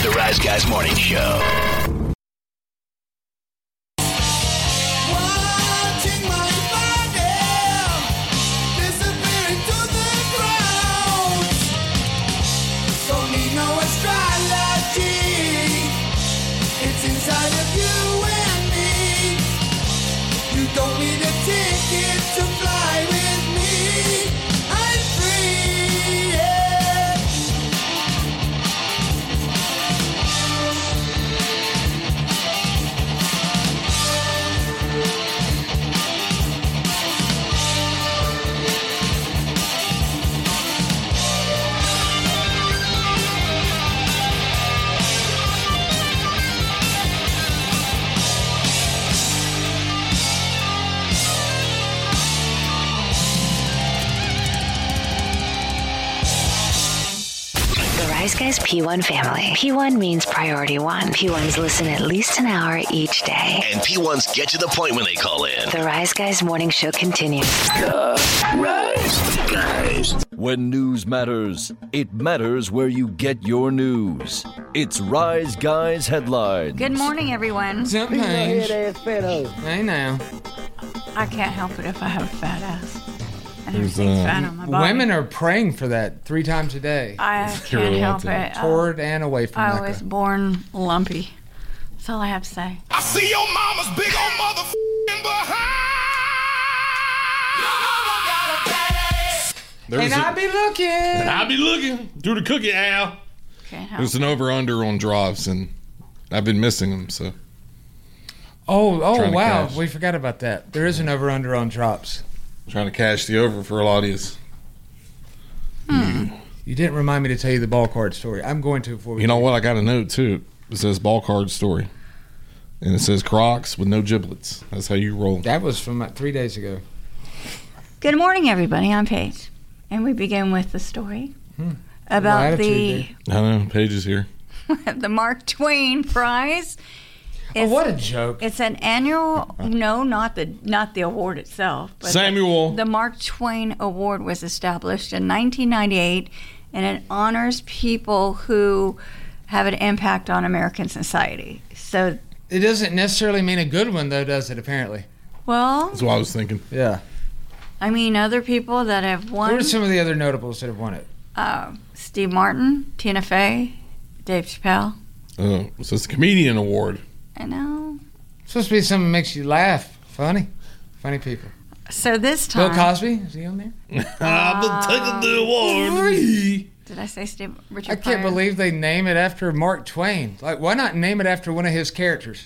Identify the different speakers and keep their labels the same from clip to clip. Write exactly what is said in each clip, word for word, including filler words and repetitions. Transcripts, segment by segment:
Speaker 1: The Rise Guys Morning Show.
Speaker 2: Inside of you and me, you don't need a ticket to fly with me. I'm free, yeah.
Speaker 3: Rise Guys P one family. P one means priority one. P ones listen at least an hour each day.
Speaker 1: And P ones get to the point when they call in.
Speaker 3: The Rise Guys Morning Show continues.
Speaker 1: The Rise Guys.
Speaker 4: When news matters, it matters where you get your news. It's Rise Guys Headlines.
Speaker 5: Good morning, everyone.
Speaker 6: Something Hey now.
Speaker 5: I can't help it if I have a fat ass. And
Speaker 6: There's,
Speaker 5: everything's
Speaker 6: uh,
Speaker 5: fat on my body.
Speaker 6: Women are praying for that three times a day.
Speaker 5: I can't help it.
Speaker 6: Toward and away from
Speaker 5: I
Speaker 6: Mecca.
Speaker 5: was born lumpy. That's all I have to say.
Speaker 2: I see your mama's big old motherfucking behind.
Speaker 7: There's
Speaker 6: And
Speaker 7: a-
Speaker 6: I be looking.
Speaker 7: And I be looking. Do the cookie, Al.
Speaker 5: Can't help
Speaker 7: There's an over-under on drops, and I've been missing them, so.
Speaker 6: Oh, oh
Speaker 7: Trying to
Speaker 6: wow.
Speaker 7: cash.
Speaker 6: We forgot about that. There is an over-under on drops.
Speaker 7: Trying to cash the over for Eladius.
Speaker 6: You didn't remind me to tell you the ball card story. I'm going to for
Speaker 7: You know what? I got a note, too. It says ball card story. And it says Crocs with no giblets. That's how you roll.
Speaker 6: That was from like three days ago.
Speaker 5: Good morning, everybody. I'm Paige. And we begin with the story
Speaker 6: Hmm.
Speaker 5: about
Speaker 6: Little
Speaker 5: the
Speaker 6: attitude
Speaker 7: I know. Paige is here.
Speaker 5: the Mark Twain Prize.
Speaker 6: Oh, what a joke.
Speaker 5: It's an annual, no, not the not the award itself. But
Speaker 7: Samuel.
Speaker 5: The, the Mark Twain Award was established in nineteen ninety-eight, and it honors people who have an impact on American society. So,
Speaker 6: It doesn't necessarily mean a good one, though, does it, apparently?
Speaker 5: well,
Speaker 7: That's what I was thinking.
Speaker 6: Yeah.
Speaker 5: I mean, other people that have
Speaker 6: What
Speaker 5: won,
Speaker 6: are some of the other notables that have won it?
Speaker 5: uh, Steve Martin, Tina Fey, Dave Chappelle.
Speaker 7: Oh, so it's the Comedian Award.
Speaker 5: I know.
Speaker 6: It's supposed to be something that makes you laugh. Funny. Funny people.
Speaker 5: So this
Speaker 6: Bill
Speaker 5: time,
Speaker 6: Cosby? Is he on there?
Speaker 7: I've been taking the award.
Speaker 5: did I say Steve Richard
Speaker 6: I can't
Speaker 5: Pryor?
Speaker 6: believe they name it after Mark Twain. Like, why not name it after one of his characters?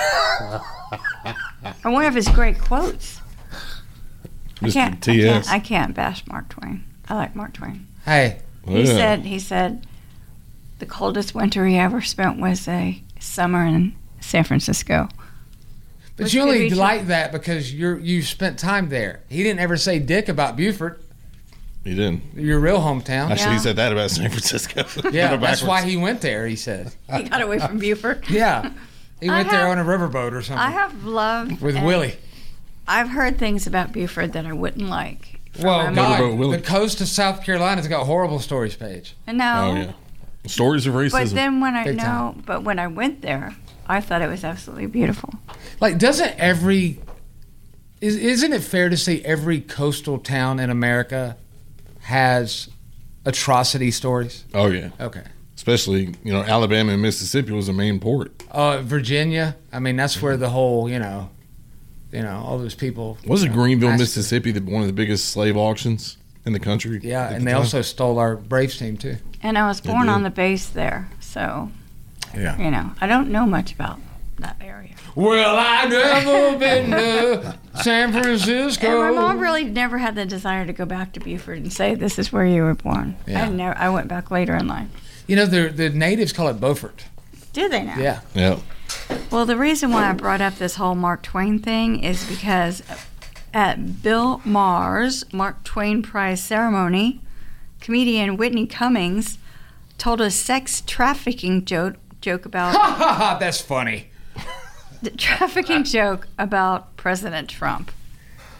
Speaker 5: Or one of his great quotes. I
Speaker 7: Mister
Speaker 5: can't, I
Speaker 7: T S.
Speaker 5: can't. I can't bash Mark Twain. I like Mark Twain.
Speaker 6: Hey,
Speaker 5: He
Speaker 7: Yeah.
Speaker 5: said. He said, the coldest winter he ever spent was a summer in San Francisco.
Speaker 6: but
Speaker 5: Which
Speaker 6: you
Speaker 5: could
Speaker 6: only
Speaker 5: be true.
Speaker 6: like that because you're you spent time there. He didn't ever say dick about Beaufort,
Speaker 7: He didn't.
Speaker 6: your real hometown.
Speaker 7: Actually,
Speaker 5: Yeah.
Speaker 7: he said that about San Francisco.
Speaker 6: Yeah,
Speaker 7: Go
Speaker 6: that's
Speaker 7: backwards.
Speaker 6: why he went there, he said.
Speaker 5: He got away from Beaufort.
Speaker 6: Yeah. He
Speaker 5: I
Speaker 6: went there
Speaker 5: have-
Speaker 6: on a riverboat or something.
Speaker 5: I have loved
Speaker 6: with
Speaker 5: and
Speaker 6: Willie.
Speaker 5: I've heard things about Beaufort that I wouldn't like.
Speaker 6: Well,
Speaker 5: my
Speaker 6: God,
Speaker 7: Riverboat Willie.
Speaker 6: the coast of South Carolina's got horrible stories, Paige.
Speaker 5: No.
Speaker 7: Oh, yeah. Stories of racism.
Speaker 5: But then when I
Speaker 6: Big
Speaker 5: know,
Speaker 6: time.
Speaker 5: but when I went there, I thought it was absolutely beautiful.
Speaker 6: Like, doesn't every is isn't it fair to say every coastal town in America has atrocity stories?
Speaker 7: oh, yeah.
Speaker 6: Okay.
Speaker 7: Especially, you know, Alabama and Mississippi was the main port.
Speaker 6: Uh, Virginia. I mean, that's where the whole, you know, you know, all those people.
Speaker 7: Wasn't
Speaker 6: you know,
Speaker 7: Greenville,
Speaker 6: massacred.
Speaker 7: Mississippi, the, one of the biggest slave auctions in the country?
Speaker 6: Yeah,
Speaker 7: at
Speaker 6: and
Speaker 7: the
Speaker 6: they
Speaker 7: time?
Speaker 6: also stole our Braves team too.
Speaker 5: And I was
Speaker 7: They
Speaker 5: born
Speaker 7: did.
Speaker 5: on the base there, so
Speaker 7: Yeah.
Speaker 5: you know, I don't know much about that area.
Speaker 6: Well, I never been to San Francisco.
Speaker 5: And my mom really never had the desire to go back to Beaufort and say, "This is where you were born."
Speaker 6: Yeah.
Speaker 5: I never. I went back later in life.
Speaker 6: You know, the the natives call it Beaufort.
Speaker 5: Did they now?
Speaker 6: Yeah.
Speaker 7: Yeah.
Speaker 5: Well, the reason why I brought up this whole Mark Twain thing is because at Bill Maher's Mark Twain Prize ceremony, comedian Whitney Cummings told a sex trafficking joke joke about
Speaker 6: Ha ha ha! That's funny.
Speaker 5: the trafficking joke about President Trump.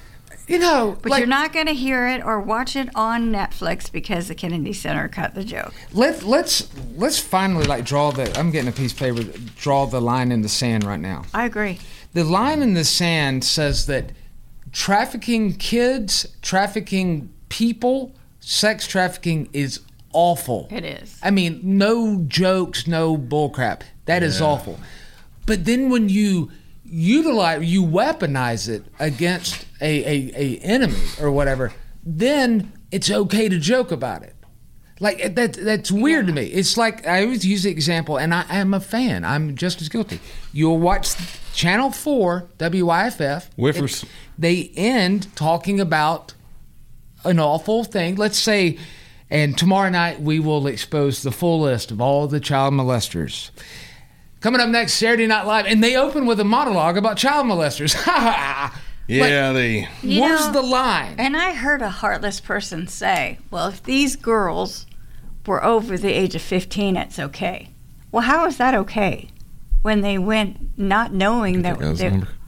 Speaker 6: You know,
Speaker 5: But
Speaker 6: like,
Speaker 5: you're not going to hear it or watch it on Netflix because the Kennedy Center cut the joke.
Speaker 6: let let's let's finally like draw the. I'm getting a piece of paper. Draw the line in the sand right now.
Speaker 5: I agree.
Speaker 6: The line in the sand says that trafficking kids, trafficking people, sex trafficking is awful.
Speaker 5: It is.
Speaker 6: I mean, no jokes, no bullcrap. That is awful. But then when you utilize, you weaponize it against a, a, a enemy or whatever, then it's okay to joke about it. Like that that's weird to me. It's like I always use the example, and I am a fan. I'm just as guilty. You'll watch Channel Four, W I F F.
Speaker 7: Whiffers.
Speaker 6: It, they end talking about an awful thing. Let's say, and tomorrow night we will expose the full list of all the child molesters. Coming up next, Saturday Night Live, and they open with a monologue about child molesters. Ha ha!
Speaker 7: Yeah, they.
Speaker 5: You
Speaker 6: Where's
Speaker 5: know,
Speaker 6: the line?
Speaker 5: And I heard a heartless person say, well, if these girls were over the age of fifteen, it's okay. Well, how is that okay when they went not knowing that
Speaker 7: Guy's
Speaker 5: they,
Speaker 7: number.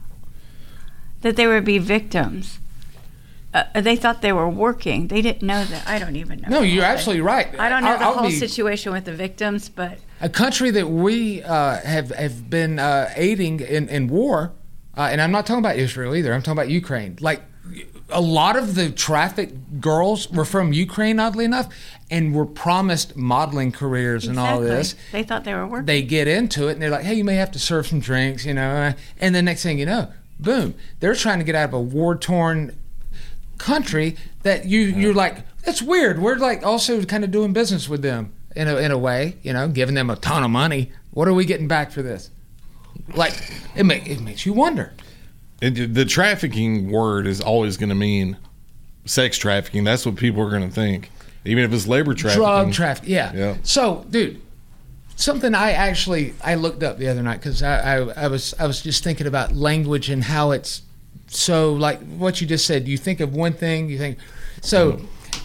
Speaker 5: that they would be victims? Uh, they thought they were working. They didn't know that. I don't even know.
Speaker 6: No,
Speaker 5: the
Speaker 6: you're
Speaker 5: whole
Speaker 6: absolutely
Speaker 5: thing.
Speaker 6: right.
Speaker 5: I don't know
Speaker 6: I'll-
Speaker 5: the
Speaker 6: I'll
Speaker 5: whole
Speaker 6: be-
Speaker 5: situation with the victims, but
Speaker 6: A country that we uh, have have been uh, aiding in, in war, uh, and I'm not talking about Israel either. I'm talking about Ukraine. Like a lot of the trafficked girls were from Ukraine, oddly enough, and were promised modeling careers and all
Speaker 5: exactly.
Speaker 6: this.
Speaker 5: They thought they were working.
Speaker 6: They get into it and they're like, "Hey, you may have to serve some drinks," you know. And the next thing you know, boom, they're trying to get out of a war-torn country that you you're like, that's weird. We're like also kind of doing business with them. In a, in a way, you know, giving them a ton of money. What are we getting back for this? Like, it, make, it makes you wonder.
Speaker 7: It, the trafficking word is always going to mean sex trafficking. That's what people are going to think. Even if it's labor trafficking.
Speaker 6: Drug trafficking, yeah.
Speaker 7: Yeah.
Speaker 6: So, dude, something I actually, I looked up the other night because I, I, I, was, I was just thinking about language and how it's so, like what you just said. You think of one thing, you think, so...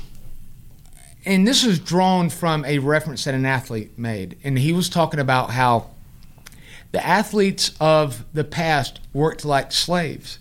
Speaker 6: And this was drawn from a reference that an athlete made. And he was talking about how the athletes of the past worked like slaves.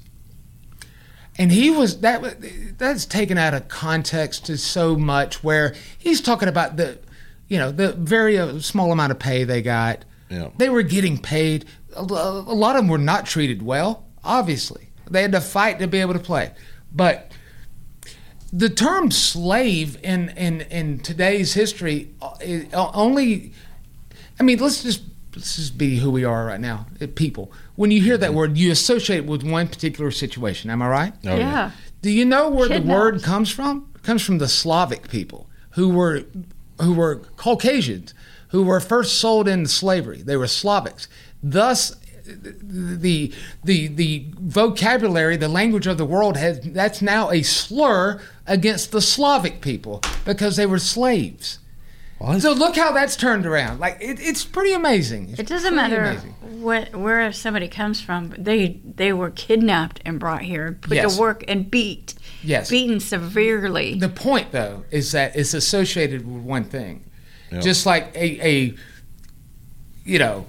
Speaker 6: And he was, that that's taken out of context to so much where he's talking about the, you know, the very uh, small amount of pay they got.
Speaker 7: Yeah.
Speaker 6: They were getting paid. A, a lot of them were not treated well, obviously. They had to fight to be able to play. But the term slave in, in, in today's history is only, I mean, let's just, let's just be who we are right now, people. When you hear that word, you associate it with one particular situation. Am I right?
Speaker 7: Oh,
Speaker 5: yeah.
Speaker 6: Do you know where the
Speaker 5: Kidnapped.
Speaker 6: word comes from? It comes from the Slavic people who were who were Caucasians, who were first sold into slavery. They were Slavics. Thus, the the the vocabulary, the language of the world has that's now a slur against the Slavic people because they were slaves.
Speaker 7: What?
Speaker 6: So look how that's turned around. Like it, it's pretty amazing. It's
Speaker 5: It doesn't
Speaker 6: pretty
Speaker 5: matter
Speaker 6: amazing.
Speaker 5: what where somebody comes from. But they they were kidnapped and brought here, put
Speaker 6: Yes.
Speaker 5: to work and beat.
Speaker 6: Yes.
Speaker 5: Beaten severely.
Speaker 6: The point, though, is that it's associated with one thing.
Speaker 7: Yeah.
Speaker 6: Just like a, a you know,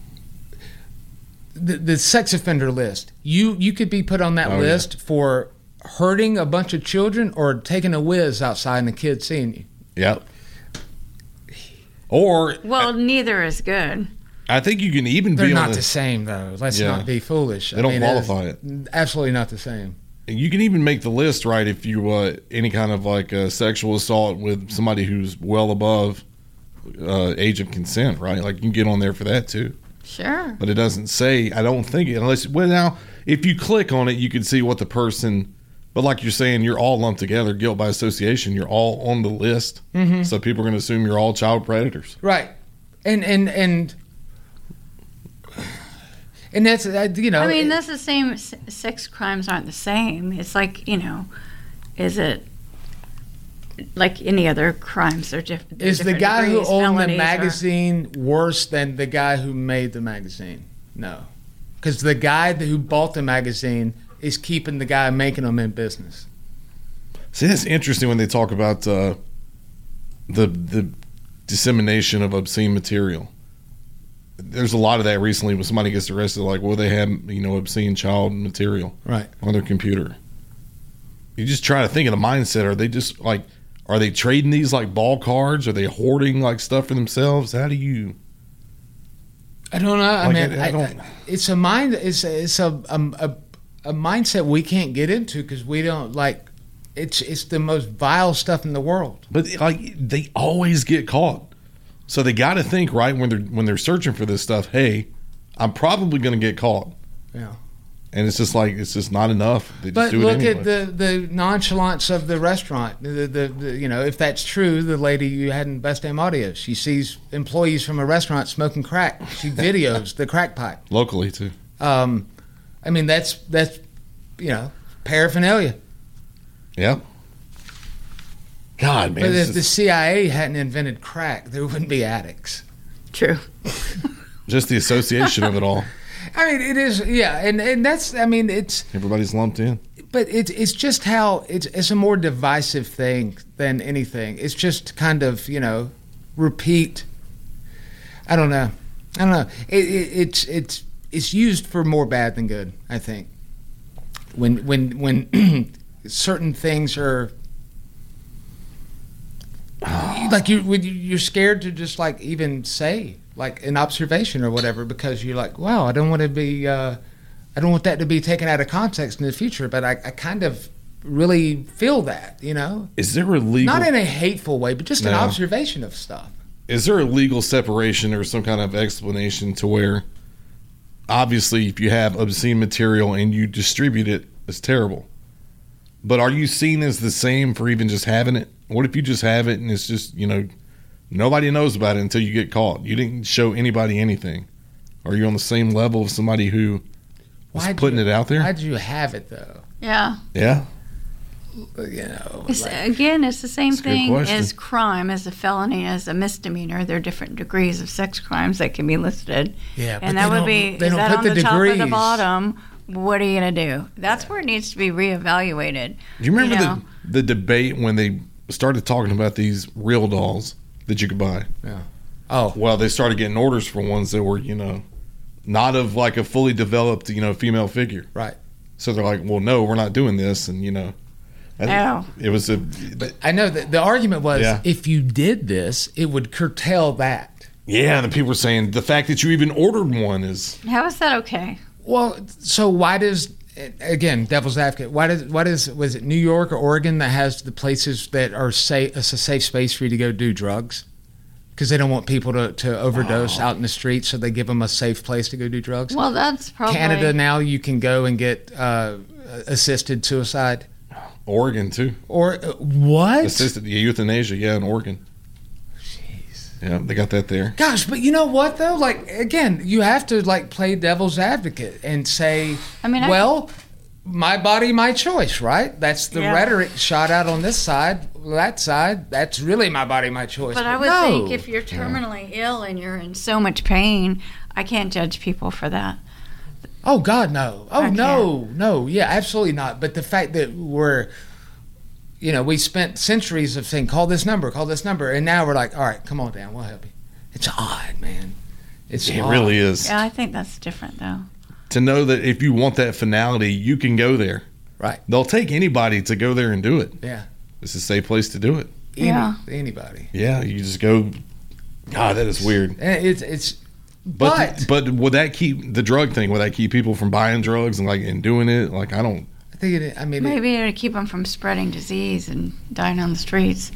Speaker 6: the, the sex offender list. You you could be put on that
Speaker 7: Oh,
Speaker 6: list
Speaker 7: yeah.
Speaker 6: for hurting a bunch of children or taking a whiz outside and the kid seeing you.
Speaker 7: Yep. Or
Speaker 5: Well, neither is good.
Speaker 7: I think you can even
Speaker 6: They're
Speaker 7: be on
Speaker 6: not
Speaker 7: the,
Speaker 6: the same, though. Let's
Speaker 7: Yeah.
Speaker 6: not be foolish.
Speaker 7: They don't
Speaker 6: it
Speaker 7: qualify
Speaker 6: is absolutely not the same.
Speaker 7: You can even make the list, right, if you uh, any kind of like uh, sexual assault with somebody who's well above uh, age of consent, right? Like you can get on there for that too.
Speaker 5: Sure.
Speaker 7: But it doesn't say. I don't think it unless. Well, now if you click on it, you can see what the person. But like you're saying, you're all lumped together, guilt by association. You're all on the list,
Speaker 6: Mm-hmm.
Speaker 7: so people are going to assume you're all child predators.
Speaker 6: Right. And and and and that's uh, you know.
Speaker 5: I mean, that's the same. s- Sex crimes aren't the same. It's like, you know, is it like any other crimes? They're diff- they're
Speaker 6: Is the
Speaker 5: different
Speaker 6: guy who
Speaker 5: degrees,
Speaker 6: owned the
Speaker 5: felonies or-
Speaker 6: magazine worse than the guy who made the magazine? No. Because the guy that- who bought the magazine is keeping the guy making them in business.
Speaker 7: See, that's interesting when they talk about uh, the the dissemination of obscene material. There's a lot of that recently when somebody gets arrested, like, well, they have, you know, obscene child material
Speaker 6: Right.
Speaker 7: on their computer. you just try to think of the mindset. Are they just like, are they trading these like ball cards? Are they hoarding like stuff for themselves? How do you?
Speaker 6: I don't know. I
Speaker 7: Like,
Speaker 6: mean,
Speaker 7: I- I
Speaker 6: I,
Speaker 7: don't-
Speaker 6: I, it's a mind. It's a, it's a, um, a a mindset we can't get into because we don't like. It's it's the most vile stuff in the world.
Speaker 7: But like they always get caught, so they got to think right when they're when they're searching for this stuff. Hey, I'm probably going to get caught,
Speaker 6: Yeah.
Speaker 7: and it's just like it's just not enough. They just
Speaker 6: But
Speaker 7: do it
Speaker 6: look
Speaker 7: anyway.
Speaker 6: at the, the nonchalance of the restaurant. The, the, the you know, if that's true, the lady you had in Best Damn Audio, she sees employees from a restaurant smoking crack. She videos the crack pipe.
Speaker 7: locally too.
Speaker 6: Um, I mean, that's that's you know paraphernalia.
Speaker 7: Yeah. God, man,
Speaker 6: But
Speaker 7: it's
Speaker 6: if the
Speaker 7: just,
Speaker 6: C I A hadn't invented crack, there wouldn't be addicts.
Speaker 5: True.
Speaker 7: just the association of it all.
Speaker 6: I mean, it is, yeah, and, and that's, I mean, it's,
Speaker 7: Everybody's lumped in.
Speaker 6: but it's it's just how it's it's a more divisive thing than anything. It's just kind of you know, repeat. I don't know, I don't know. It, it, it's it's it's used for more bad than good. I think when when when certain things are. Like you, when you- you're scared to just like even say like an observation or whatever because you're like, wow, I don't want to be, uh, I don't want that to be taken out of context in the future. But I, I kind of really feel that, you know,
Speaker 7: Is there a legal?
Speaker 6: not in a hateful way, but just an
Speaker 7: No.
Speaker 6: observation of stuff.
Speaker 7: Is there a legal separation or some kind of explanation to where, obviously, if you have obscene material and you distribute it, it's terrible. But are you seen as the same for even just having it? What if you just have it and it's just, you know, nobody knows about it until you get caught? You didn't show anybody anything. Are you on the same level of somebody who was
Speaker 6: Why'd
Speaker 7: putting
Speaker 6: you-
Speaker 7: it out there?
Speaker 6: Why'd you have it though?
Speaker 5: Yeah.
Speaker 7: Yeah.
Speaker 6: You know,
Speaker 5: It's,
Speaker 6: like-
Speaker 5: again, it's the same
Speaker 7: That's a good
Speaker 5: thing
Speaker 7: question.
Speaker 5: as crime, as a felony, as a misdemeanor. There are different degrees of sex crimes that can be listed.
Speaker 6: Yeah, but
Speaker 5: and
Speaker 6: they
Speaker 5: that would
Speaker 6: don't-
Speaker 5: be,
Speaker 6: they
Speaker 5: is
Speaker 6: don't
Speaker 5: that
Speaker 6: put
Speaker 5: on
Speaker 6: the
Speaker 5: the, top or the
Speaker 6: degrees.
Speaker 5: bottom? What are you going to do? That's where it needs to be reevaluated.
Speaker 7: Do you remember
Speaker 5: know?
Speaker 7: the, the debate when they started talking about these real dolls that you could buy?
Speaker 6: yeah. Oh,
Speaker 7: Well, they started getting orders for ones that were, you know, not of like a fully developed, you know, female figure.
Speaker 6: right.
Speaker 7: So they're like, well, no, we're not doing this. And, you know, I think
Speaker 5: Oh.
Speaker 7: it was a,
Speaker 6: I know that the argument was
Speaker 7: Yeah.
Speaker 6: if you did this, it would curtail that.
Speaker 7: yeah. And the people were saying the fact that you even ordered one is,
Speaker 5: How is that okay?
Speaker 6: Well, so why does again devil's advocate? Why does why does was it New York or Oregon that has the places that are safe? It's a safe space for you to go do drugs because they don't want people to, to overdose out in the streets, so they give them a safe place to go do drugs.
Speaker 5: Well, that's probably
Speaker 6: Canada now you can go and get uh, assisted suicide
Speaker 7: Oregon too.
Speaker 6: or uh, what?
Speaker 7: Assisted euthanasia, yeah, in Oregon. Yeah, they got that there.
Speaker 6: Gosh, but you know what though? Like again, you have to like play devil's advocate and say,
Speaker 5: I mean, I-
Speaker 6: well, my body, my choice, right? That's the
Speaker 5: Yeah.
Speaker 6: rhetoric shot out on this side, that side. That's really my body, my choice.
Speaker 5: But I would
Speaker 6: no.
Speaker 5: think if you're terminally ill and you're in so much pain, I can't judge people for that.
Speaker 6: Oh God, no. Oh
Speaker 5: I
Speaker 6: no, no. Yeah, absolutely not. But the fact that we're, you know, we spent centuries of saying, call this number, call this number, and now we're like, all right, come on down, we'll help you. It's odd, man. It's
Speaker 7: It
Speaker 6: odd.
Speaker 7: really is.
Speaker 5: Yeah, I think that's different though.
Speaker 7: To know that if you want that finality, you can go there.
Speaker 6: Right.
Speaker 7: They'll take anybody to go there and do it.
Speaker 6: Yeah.
Speaker 7: It's a safe place to do it.
Speaker 6: Any,
Speaker 5: Yeah.
Speaker 6: Anybody.
Speaker 7: Yeah, you just go. God, that is weird.
Speaker 6: And it's it's.
Speaker 7: But
Speaker 6: But,
Speaker 7: but would that keep the drug thing? Would that keep people from buying drugs and like and doing it? Like I don't.
Speaker 6: I think it. I mean, it,
Speaker 5: Maybe to keep them from spreading disease and dying on the streets,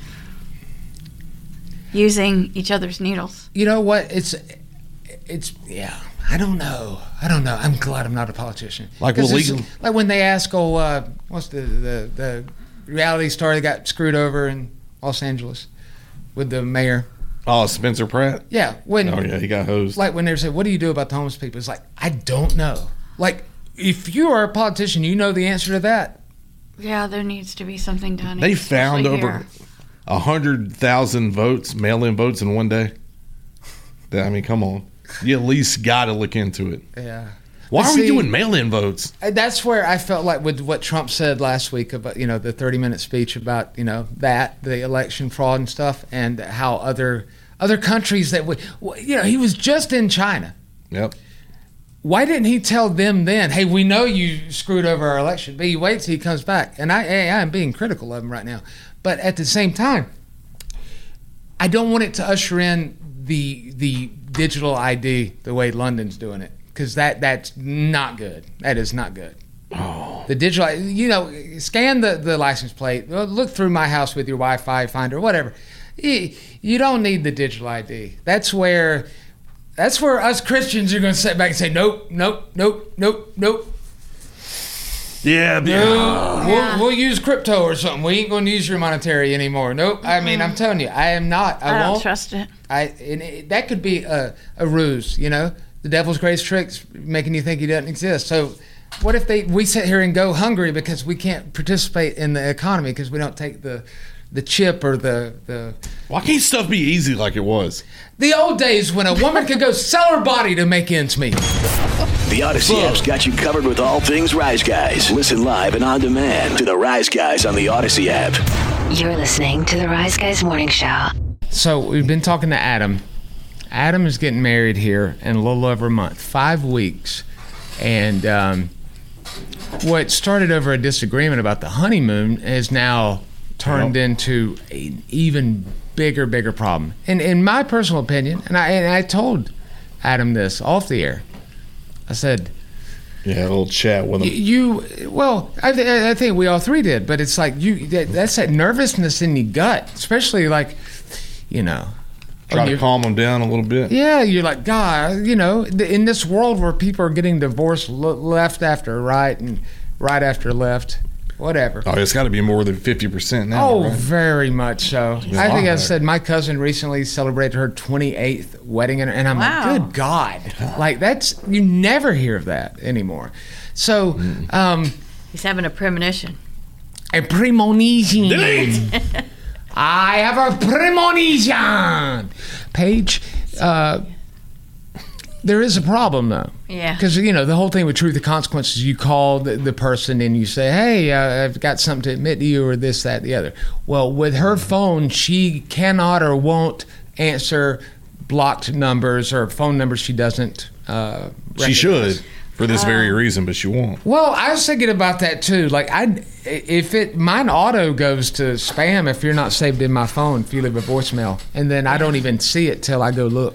Speaker 5: using each other's needles.
Speaker 6: you know what? It's it's yeah. I don't know. I don't know. I'm glad I'm not a politician.
Speaker 7: Like,
Speaker 6: 'Cause
Speaker 7: well,
Speaker 6: it's-
Speaker 7: legal-
Speaker 6: like when they ask, oh, uh, what's the, the the reality star that got screwed over in Los Angeles with the mayor?
Speaker 7: Oh, Spencer Pratt.
Speaker 6: Yeah, when
Speaker 7: Oh yeah, he got hosed.
Speaker 6: like when they say, what do you do about the homeless people? It's like I don't know. Like if you are a politician, you know the answer to that.
Speaker 5: Yeah, there needs to be something done.
Speaker 7: They found
Speaker 5: especially
Speaker 7: over
Speaker 5: here.
Speaker 7: a hundred thousand votes, mail-in votes in one day. That- I mean, come on. You at least got to look into it.
Speaker 6: Yeah.
Speaker 7: Why
Speaker 6: But
Speaker 7: are we
Speaker 6: see-
Speaker 7: doing mail-in votes?
Speaker 6: And that's where I felt like with what Trump said last week about, you know, the thirty minute speech about, you know, that, the election fraud and stuff, and how other other countries that would, you know, he was just in China.
Speaker 7: Yep.
Speaker 6: why didn't he tell them then, hey, we know you screwed over our election, but he waits till he comes back. And I, I, I'm being critical of him right now. But at the same time, I don't want it to usher in the the digital I D the way London's doing it, because that, that's not good. That is not good. Oh. The digital, you know, scan the, the license plate, look through my house with your Wi-Fi finder, whatever. You, you don't need the digital I D. That's where... That's where us Christians are going to sit back and say, nope, nope, nope, nope, nope.
Speaker 7: Yeah,
Speaker 6: no, we'll, we'll use crypto or something. We ain't going to use your monetary anymore. Nope. I mean, I'm telling you, I am not. I,
Speaker 5: I don't
Speaker 6: won't
Speaker 5: trust it.
Speaker 6: I and it, that could be a, a ruse, you know, the devil's greatest tricks, making you think he doesn't exist. So, what if they we sit here and go hungry because we can't participate in the economy because we don't take the the chip or the the.
Speaker 7: Why can't stuff be easy like it was?
Speaker 6: The old days when a woman could go sell her body to make ends meet.
Speaker 1: The Odyssey
Speaker 6: Whoa.
Speaker 1: app's got you covered with all things Rise Guys. Listen live and on demand to the Rise Guys on the Odyssey app.
Speaker 3: You're listening to the Rise Guys Morning Show.
Speaker 6: So we've been talking to Adam. Adam is getting married here in a little over a month, five weeks. And um, what started over a disagreement about the honeymoon has now turned yep. into an even bigger, bigger problem. And in my personal opinion, and I and I told Adam this off the air, I said,
Speaker 7: yeah, a little chat with him.
Speaker 6: You, well, I, th- I think we all three did, but it's like you that, that's that nervousness in your gut, especially like, you know.
Speaker 7: Try to calm them down a little bit.
Speaker 6: Yeah, you're like, God, you know, in this world where people are getting divorced left after right and right after left, whatever.
Speaker 7: Oh, it's got to be more than fifty percent now.
Speaker 6: Oh,
Speaker 7: right?
Speaker 6: Very much so.
Speaker 7: Yeah,
Speaker 6: I think I
Speaker 7: right.
Speaker 6: said my cousin recently celebrated her twenty-eighth wedding, and I'm
Speaker 5: wow.
Speaker 6: like, good God. Like, that's, you never hear of that anymore. So, mm. um,
Speaker 5: he's having a premonition.
Speaker 6: A premonition. I have a premonition. Paige, uh, there is a problem, though.
Speaker 5: Yeah.
Speaker 6: Because, you know, the whole thing with truth and consequences, you call the, the person and you say, hey, uh, I've got something to admit to you, or this, that, the other. Well, with her phone, she cannot or won't answer blocked numbers or phone numbers she doesn't uh, recognize.
Speaker 7: She should. For this very reason, but she won't.
Speaker 6: Well, I was thinking about that too. Like, I, if it, mine auto goes to spam if you're not saved in my phone, if you leave a voicemail, and then I don't even see it till I go look.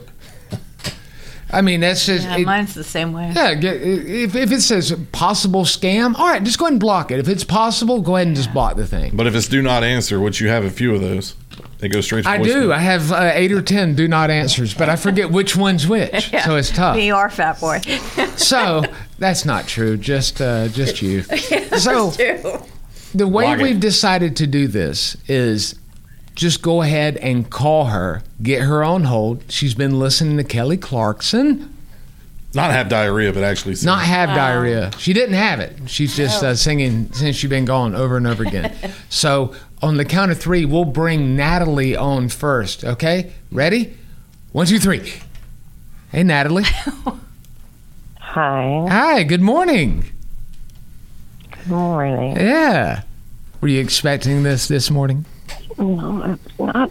Speaker 6: I mean, that's just.
Speaker 5: Yeah,
Speaker 6: it,
Speaker 5: mine's the same way.
Speaker 6: Yeah, if, if it says possible scam, all right, just go ahead and block it. If it's possible, go ahead and just block the thing.
Speaker 7: But if it's do not answer, which you have a few of those, they go straight to
Speaker 6: I
Speaker 7: voicemail.
Speaker 6: do. I have uh, eight or ten do not answers, but I forget which one's which,
Speaker 5: Yeah.
Speaker 6: so it's tough.
Speaker 5: You are, fat boy.
Speaker 6: So that's not true. Just, uh, just you. So
Speaker 5: True.
Speaker 6: the way
Speaker 7: Block it.
Speaker 6: we've decided to do this is just go ahead and call her, get her on hold. She's been listening to Kelly Clarkson.
Speaker 7: Not have diarrhea, but actually sing.
Speaker 6: Not have diarrhea. She didn't have it. She's just uh, singing since she's been gone over and over again. So on the count of three, we'll bring Natalie on first. Okay? Ready? One, two, three. Hey, Natalie.
Speaker 8: Hi.
Speaker 6: Hi. Good morning.
Speaker 8: Good morning.
Speaker 6: Yeah. Were you expecting this this morning?
Speaker 8: No, it's not.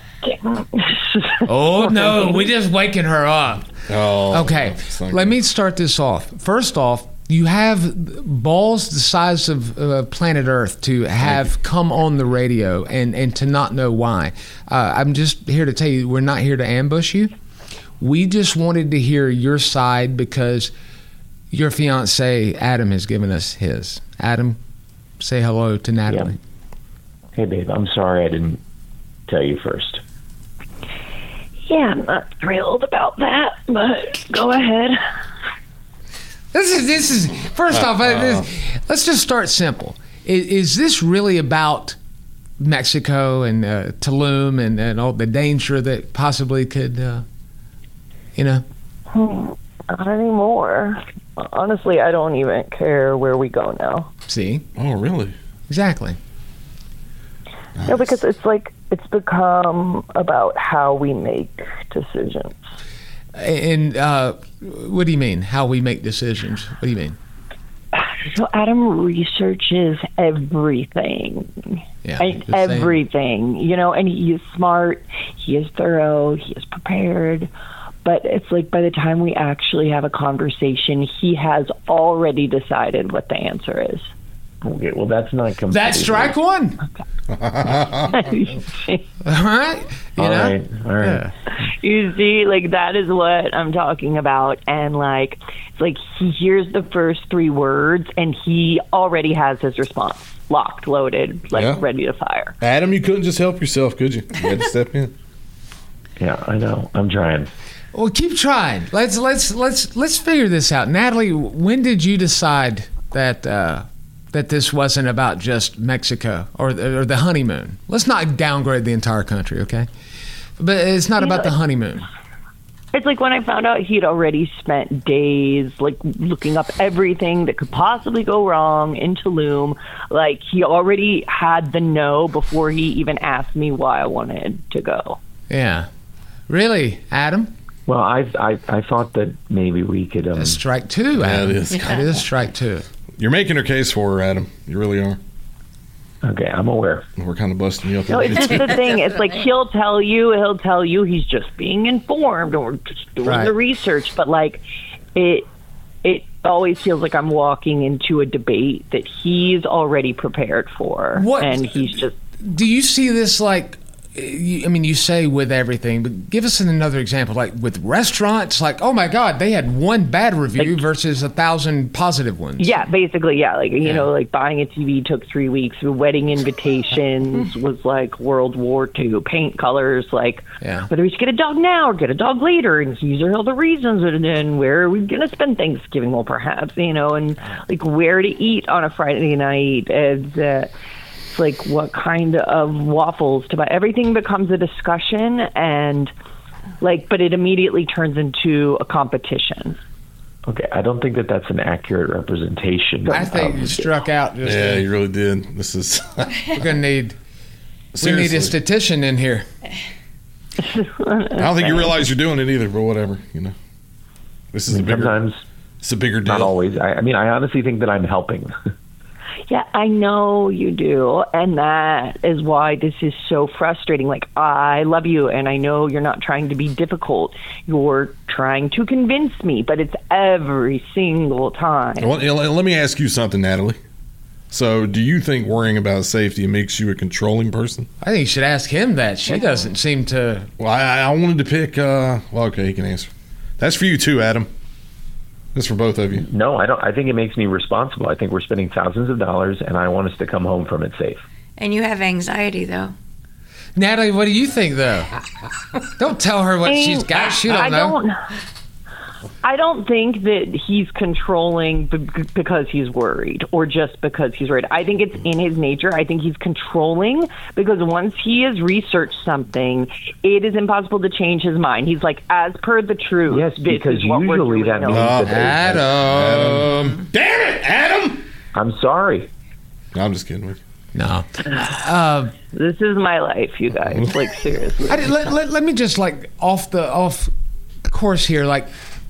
Speaker 6: Oh, no. We're just waking her up.
Speaker 7: Oh,
Speaker 6: Okay, let me start this off. First off, you have balls the size of uh, planet Earth to have come on the radio and, and to not know why. Uh, I'm just here to tell you, we're not here to ambush you. We just wanted to hear your side because your fiance, Adam, has given us his. Adam, say hello to Natalie.
Speaker 8: Yeah. Hey, babe, I'm sorry I didn't tell you first. Yeah, I'm not thrilled about that, but go ahead.
Speaker 6: This is this is first off. Uh, this, let's just start simple. Is, is this really about Mexico and uh, Tulum and, and all the danger that possibly could, uh, you know?
Speaker 8: Hmm, not anymore. Honestly, I don't even care where we go now.
Speaker 6: See?
Speaker 7: Oh, really?
Speaker 6: Exactly.
Speaker 8: No, because it's like it's become about how we make decisions.
Speaker 6: And uh, what do you mean? How we make decisions? What do you mean?
Speaker 8: So Adam researches everything.
Speaker 6: Yeah,
Speaker 8: I-
Speaker 6: just saying.
Speaker 8: everything, you know, and he is smart, he is thorough, he is prepared, But it's like by the time we actually have a conversation, he has already decided what the answer is.
Speaker 9: Okay, well, that's not completely...
Speaker 6: That's strike one.
Speaker 8: Okay.
Speaker 6: All right. You
Speaker 9: all
Speaker 6: know?
Speaker 9: right, all right.
Speaker 6: Yeah.
Speaker 8: You see, like, that is what I'm talking about. And, like, it's like he hears the first three words, and he already has his response. Locked, loaded, like,
Speaker 7: Yeah.
Speaker 8: ready to fire.
Speaker 7: Adam, you couldn't just help yourself, could you? You had to step in.
Speaker 9: Yeah, I know. I'm trying.
Speaker 6: Well, keep trying. Let's let's let's let's figure this out. Natalie, when did you decide that uh, that this wasn't about just Mexico or the, or the honeymoon? Let's not downgrade the entire country, okay? But it's not about the honeymoon.
Speaker 8: It's like when I found out he'd already spent days, like, looking up everything that could possibly go wrong in Tulum. Like, he already had the no before he even asked me why I wanted to go.
Speaker 6: Yeah. Really, Adam?
Speaker 9: Well, I I, I thought that maybe we could... Um,
Speaker 6: That's strike two,
Speaker 7: Yeah,
Speaker 6: Adam.
Speaker 7: it is.
Speaker 6: That is strike two.
Speaker 7: You're making her case for her, Adam. You really are.
Speaker 9: Okay, I'm aware.
Speaker 7: We're kind of busting you up.
Speaker 8: No, it's just the thing. It's like he'll tell you, he'll tell you he's just being informed or just doing
Speaker 6: Right.
Speaker 8: the research. But, like, it it always feels like I'm walking into a debate that he's already prepared for.
Speaker 6: What-
Speaker 8: And he's just...
Speaker 6: Do you see this like? you- I mean, you say with everything, but give us another example. Like with restaurants, like, oh my God, they had one bad review versus a thousand positive ones.
Speaker 8: Yeah, basically, yeah. Like, you
Speaker 6: Yeah.
Speaker 8: know, like buying a T V took three weeks. Wedding invitations was like World War Two. Paint colors, like,
Speaker 6: Yeah.
Speaker 8: whether we should get a dog now or get a dog later. And these are all the reasons. And then where are we going to spend Thanksgiving? Well, perhaps, you know, and like where to eat on a Friday night. And uh, it's like what kind of waffles to buy. Everything becomes a discussion. And like, but it immediately turns into a competition.
Speaker 9: Okay, I don't think that that's an accurate representation.
Speaker 6: I think
Speaker 9: of-
Speaker 6: you struck out. Just
Speaker 7: Yeah,
Speaker 6: a-
Speaker 7: you really did. This is
Speaker 6: we're gonna need. We
Speaker 7: seriously.
Speaker 6: need a statistician in here.
Speaker 7: I don't think you realize you're doing it either, but whatever. You know, this is
Speaker 9: I
Speaker 7: a
Speaker 9: mean,
Speaker 7: bigger.
Speaker 9: sometimes,
Speaker 7: It's a bigger deal.
Speaker 9: not always. I, I mean, I honestly think that I'm helping.
Speaker 8: Yeah, I know you do. And that is why this is so frustrating. Like, I love you, and I know you're not trying to be difficult. You're trying to convince me, but it's every single time.
Speaker 7: Well, you know, let me ask you something, Natalie. So, do you think worrying about safety makes you a controlling person?
Speaker 6: I think you should ask him that. She doesn't seem to.
Speaker 7: Well, I, I wanted to pick. Uh, well, okay, he can answer. That's for you too, Adam. That's for both of you.
Speaker 9: No, I don't. I think it makes me responsible. I think we're spending thousands of dollars, and I want us to come home from it safe.
Speaker 5: And you have anxiety, though.
Speaker 6: Natalie, what do you think, though? Don't tell her what
Speaker 8: I mean,
Speaker 6: she's got. She don't
Speaker 8: I
Speaker 6: know.
Speaker 8: don't. I don't think that he's controlling b- because he's worried or just because he's worried. I think it's in his nature. I think he's controlling because once he has researched something, it is impossible to change his mind. He's like, as per the truth.
Speaker 9: Yes,
Speaker 8: this
Speaker 9: because
Speaker 8: is what we're
Speaker 9: usually
Speaker 8: doing.
Speaker 9: that
Speaker 8: No.
Speaker 9: means that they,
Speaker 6: Adam.
Speaker 7: Damn it, Adam!
Speaker 9: I'm sorry.
Speaker 7: No, I'm just kidding with you.
Speaker 6: No. Uh,
Speaker 8: This is my life, you guys. Like, seriously.
Speaker 6: I, let, let, let me just, like, off the off course here, like,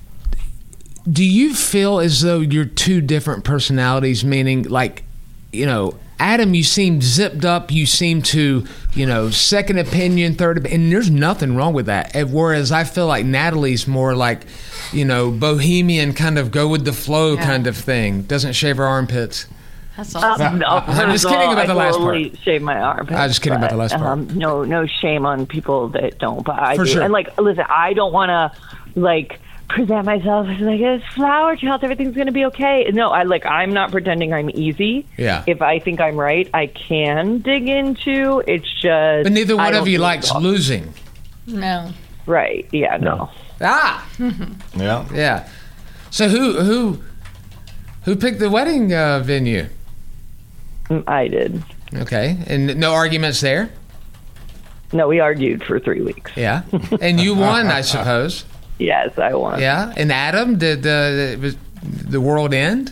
Speaker 6: do you feel as though you're two different personalities, meaning, like, you know, Adam, you seem zipped up, you seem to, you know, second opinion, third opinion, and there's nothing wrong with that. And whereas I feel like Natalie's more like, you know, bohemian, kind of go with the flow
Speaker 5: Yeah.
Speaker 6: kind of thing, doesn't shave her armpits.
Speaker 5: That's
Speaker 8: Um,
Speaker 5: awesome.
Speaker 8: no,
Speaker 6: I'm
Speaker 8: first
Speaker 6: just
Speaker 8: of
Speaker 6: kidding
Speaker 8: all,
Speaker 6: about the
Speaker 8: I
Speaker 6: last
Speaker 8: totally
Speaker 6: part.
Speaker 8: shave my armpits.
Speaker 6: I was just kidding about the last part.
Speaker 8: Um, no, no shame on people that don't, but I
Speaker 6: For
Speaker 8: do.
Speaker 6: sure.
Speaker 8: And like, listen, I don't want to like present myself as like a flower child. Everything's gonna be okay. No, I like. I'm not pretending I'm easy.
Speaker 6: Yeah.
Speaker 8: If I think I'm right, I can dig into. It's just.
Speaker 6: But neither
Speaker 8: I
Speaker 6: one
Speaker 8: don't
Speaker 6: of you
Speaker 8: do it
Speaker 6: likes
Speaker 8: all.
Speaker 6: losing.
Speaker 5: No.
Speaker 8: Right? Yeah. No.
Speaker 6: Ah!
Speaker 7: Yeah.
Speaker 6: Yeah. So who who who picked the wedding uh, venue?
Speaker 8: Mm, I did.
Speaker 6: Okay, and no arguments there.
Speaker 8: No, we argued for three weeks.
Speaker 6: Yeah, and you won, I suppose.
Speaker 8: Yes, I won.
Speaker 6: Yeah, and Adam, did the was the world end?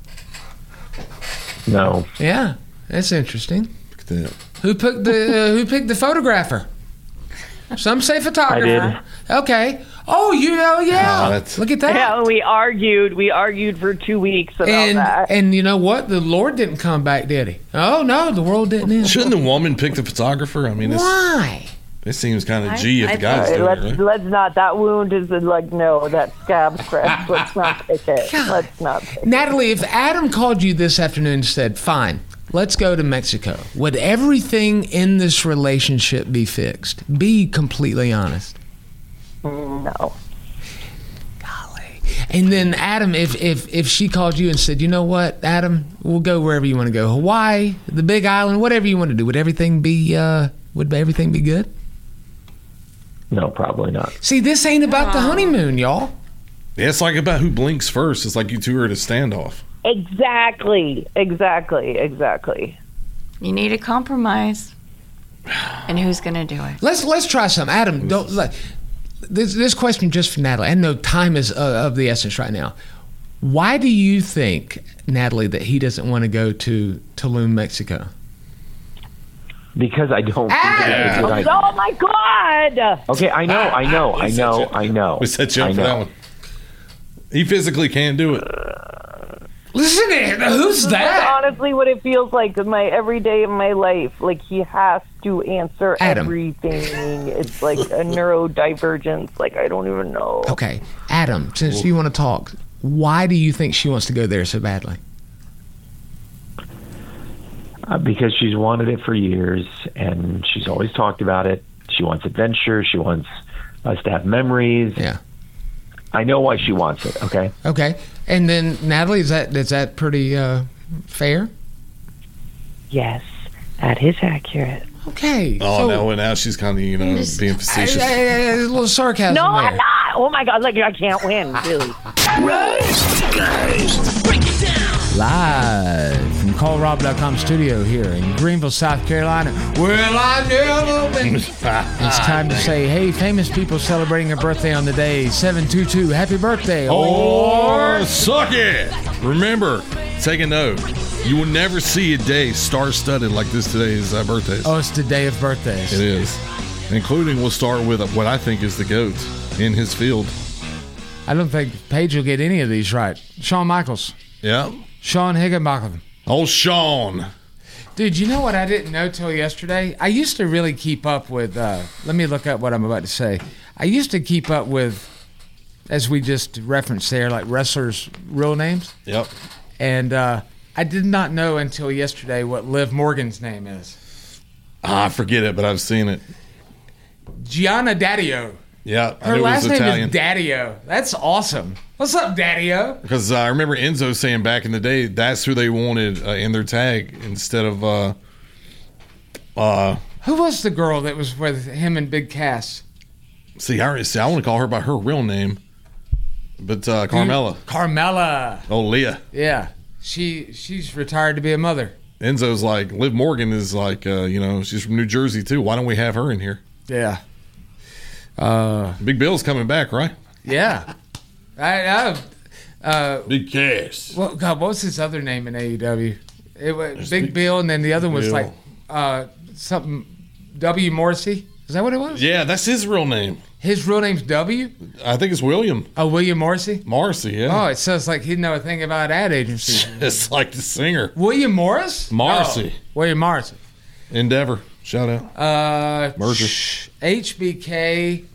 Speaker 9: No.
Speaker 6: Yeah, that's interesting.
Speaker 7: Look at that.
Speaker 6: Who picked the uh, Who picked the photographer? Some say photographer. Okay. Oh, you oh yeah.
Speaker 7: Oh, that's-
Speaker 6: Look at that.
Speaker 8: Yeah, we argued. We argued for two weeks about
Speaker 6: and
Speaker 8: that.
Speaker 6: and you know what? The Lord didn't come back, did he? Oh no, the world didn't end.
Speaker 7: Shouldn't the woman pick the photographer? I mean, it's,
Speaker 6: Why?
Speaker 7: It seems kind
Speaker 5: I-
Speaker 7: of G if
Speaker 5: I
Speaker 7: the guy's
Speaker 8: All
Speaker 7: doing
Speaker 8: right,
Speaker 7: it,
Speaker 8: let's
Speaker 7: right?
Speaker 8: let's not. That wound is like no. That scab scratch. Let's not pick it. Let's not pick it.
Speaker 6: Natalie, if Adam called you this afternoon and said, fine, let's go to Mexico, would everything in this relationship be fixed? Be completely honest.
Speaker 8: No.
Speaker 6: And then Adam, if, if if she called you and said, you know what, Adam, we'll go wherever you want to go, Hawaii, the Big Island, whatever you want to do, would everything be uh, would everything be good?
Speaker 9: No, probably not.
Speaker 6: See, this ain't about the honeymoon, y'all.
Speaker 7: Yeah, it's like about who blinks first. It's like you two are at a standoff.
Speaker 8: Exactly. Exactly. Exactly.
Speaker 5: You need a compromise. And who's going to do it?
Speaker 6: Let's let's try something. Adam, don't let, this this question just for Natalie. I know time is uh, of the essence right now. Why do you think, Natalie, that he doesn't want to go to Tulum, Mexico?
Speaker 9: Because I don't think it's a good idea.
Speaker 8: Oh my God!
Speaker 9: Okay, I know, I know, I know, I know.
Speaker 7: We set you
Speaker 9: I
Speaker 7: up for
Speaker 9: know.
Speaker 7: that one. He physically can't do it.
Speaker 6: Listen to it. Who's
Speaker 8: That's
Speaker 6: that?
Speaker 8: honestly what it feels like in my every day of my life. Like he has to answer
Speaker 6: Adam.
Speaker 8: everything. It's like a neurodivergence. Like I don't even know.
Speaker 6: Okay, Adam, since you want to talk, why do you think she wants to go there so badly?
Speaker 9: Uh, because she's wanted it for years, and she's always talked about it. She wants adventure. She wants us to have memories.
Speaker 6: Yeah.
Speaker 9: I know why she wants it. Okay.
Speaker 6: Okay, and then Natalie, is that is that pretty uh, fair?
Speaker 8: Yes, that is accurate.
Speaker 6: Okay.
Speaker 7: Oh,
Speaker 6: so,
Speaker 7: no, and now she's kind of, you know, being
Speaker 6: I-
Speaker 7: facetious.
Speaker 6: I- I- I- a little sarcasm
Speaker 8: No,
Speaker 6: there.
Speaker 8: I'm not. Oh my God! Like I can't win. Really.
Speaker 1: Rise Guys.
Speaker 6: Live from call rob dot com studio here in Greenville, South Carolina. Well, I never been. It's time to say, hey, famous people celebrating a birthday on the day. seven two two, happy birthday.
Speaker 7: Or suck it! Remember, take a note. You will never see a day star-studded like this today's uh, birthdays.
Speaker 6: Oh, it's the day of birthdays.
Speaker 7: It is. Including, we'll start with what I think is the GOAT in his field.
Speaker 6: I don't think Paige will get any of these right. Shawn Michaels.
Speaker 7: Yeah.
Speaker 6: Sean Higginbotham.
Speaker 7: Oh, Sean.
Speaker 6: Dude, you know what I didn't know till yesterday? I used to really keep up with, uh, let me look up what I'm about to say. I used to keep up with, as we just referenced there, like wrestlers' real names.
Speaker 7: Yep.
Speaker 6: And uh, I did not know until yesterday what Liv Morgan's name is.
Speaker 7: Ah, I forget it, but I've seen it.
Speaker 6: Gianna Daddio.
Speaker 7: Yeah, I
Speaker 6: Her
Speaker 7: knew it
Speaker 6: last
Speaker 7: was
Speaker 6: name
Speaker 7: Italian.
Speaker 6: is Daddio. That's awesome. What's up, Daddio?
Speaker 7: Because uh, I remember Enzo saying back in the day that's who they wanted uh, in their tag instead of uh, uh,
Speaker 6: Who was the girl that was with him and Big Cass?
Speaker 7: see, I, see, I want to call her by her real name, but uh, Carmella.
Speaker 6: Carmella.
Speaker 7: Oh, Leah.
Speaker 6: Yeah. She she's retired to be a mother.
Speaker 7: Enzo's like, Liv Morgan is like, uh, you know, she's from New Jersey too. Why don't we have her in here?
Speaker 6: Yeah. Uh,
Speaker 7: Big Bill's coming back, right?
Speaker 6: yeah. I, I uh,
Speaker 7: Big Cass.
Speaker 6: well, God, what was his other name in A E W? It was Big, Bill, and then the other one was
Speaker 7: Bill.
Speaker 6: like uh, something W. Morrissey. Is that what it was?
Speaker 7: Yeah, that's his real name.
Speaker 6: His real name's W.
Speaker 7: I think it's William
Speaker 6: Oh, William Morrissey.
Speaker 7: Marcy.
Speaker 6: Oh,
Speaker 7: Yeah,
Speaker 6: it sounds like he'd know a thing about ad agencies.
Speaker 7: it's like the singer
Speaker 6: William Morris.
Speaker 7: Morrissey.
Speaker 6: Oh, William Morrissey.
Speaker 7: Endeavor. Shout out.
Speaker 6: Uh,
Speaker 7: Merger.
Speaker 6: sh- H B K.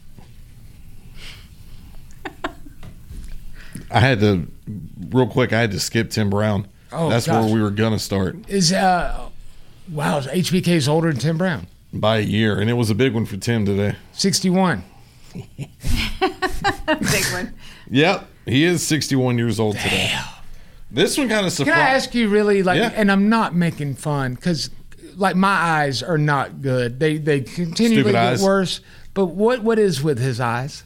Speaker 7: I had to, real quick, I had to skip Tim Brown.
Speaker 6: Oh,
Speaker 7: That's
Speaker 6: gosh.
Speaker 7: where we were going to start
Speaker 6: Is uh, wow, H B K's older than Tim Brown.
Speaker 7: by a year. And it was a big one for Tim today.
Speaker 6: sixty-one.
Speaker 5: Big one.
Speaker 7: Yep. He is sixty-one years old today. This one kind of
Speaker 6: Can I
Speaker 7: surprised.
Speaker 6: ask you really, like,
Speaker 7: Yeah.
Speaker 6: and I'm not making fun, because, like, my eyes are not good. They they continually
Speaker 7: Stupid
Speaker 6: get
Speaker 7: eyes.
Speaker 6: worse. But what what is with his eyes?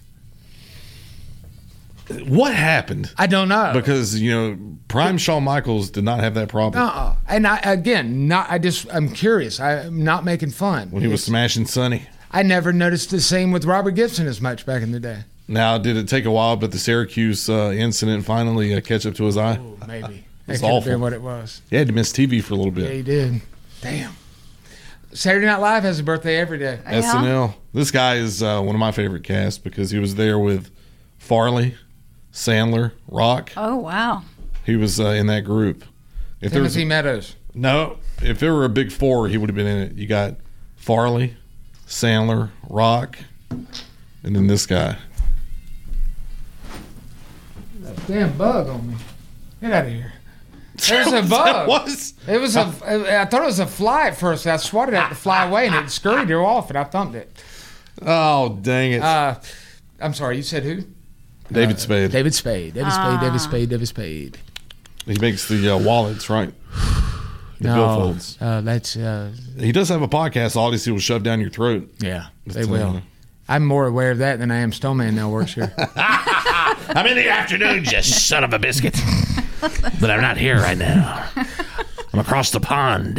Speaker 7: What happened?
Speaker 6: I don't know.
Speaker 7: Because, you know, prime Shawn Michaels did not have that problem
Speaker 6: Uh-uh. And I again, not. I just I'm curious. I'm not making fun.
Speaker 7: when he was
Speaker 6: It's-
Speaker 7: smashing Sonny.
Speaker 6: I never noticed the same with Robert Gibson as much back in the day.
Speaker 7: Now, did it take a while, but the Syracuse uh, incident finally uh, catch up to his eye?
Speaker 6: Oh, maybe that
Speaker 7: It's
Speaker 6: could have
Speaker 7: awful.
Speaker 6: been what it was.
Speaker 7: He had to miss T V for a little
Speaker 6: Yeah,
Speaker 7: bit.
Speaker 6: he did. Damn. Saturday Night Live has a birthday every day.
Speaker 7: S N L. This guy is uh, one of my favorite casts because he was there with Farley, Sandler, Rock.
Speaker 5: Oh, wow.
Speaker 7: He was uh, in that group. If there was
Speaker 6: Timothy Meadows.
Speaker 7: no, if there were a big four, he would have been in it. You got Farley, Sandler, Rock, and then this guy.
Speaker 6: That damn bug on me. Get out of here. There's a bug.
Speaker 7: was?
Speaker 6: It was a. I thought it was a fly at first. I swatted at the fly away and it scurried her off and I thumped it.
Speaker 7: Oh, dang it.
Speaker 6: Uh, I'm sorry. You said who?
Speaker 7: David Spade.
Speaker 6: David Spade. David Spade. David Spade. David Spade.
Speaker 7: He makes the uh, wallets, right? The
Speaker 6: No,
Speaker 7: billfolds.
Speaker 6: uh, that's uh,
Speaker 7: He does have a podcast. Odyssey will shove down your throat.
Speaker 6: yeah. They
Speaker 7: That's,
Speaker 6: will.
Speaker 7: uh,
Speaker 6: I'm more aware of that than I am Stoneman now works here.
Speaker 10: I'm in the afternoon, you son of a biscuit. But I'm not here right now. I'm across the pond.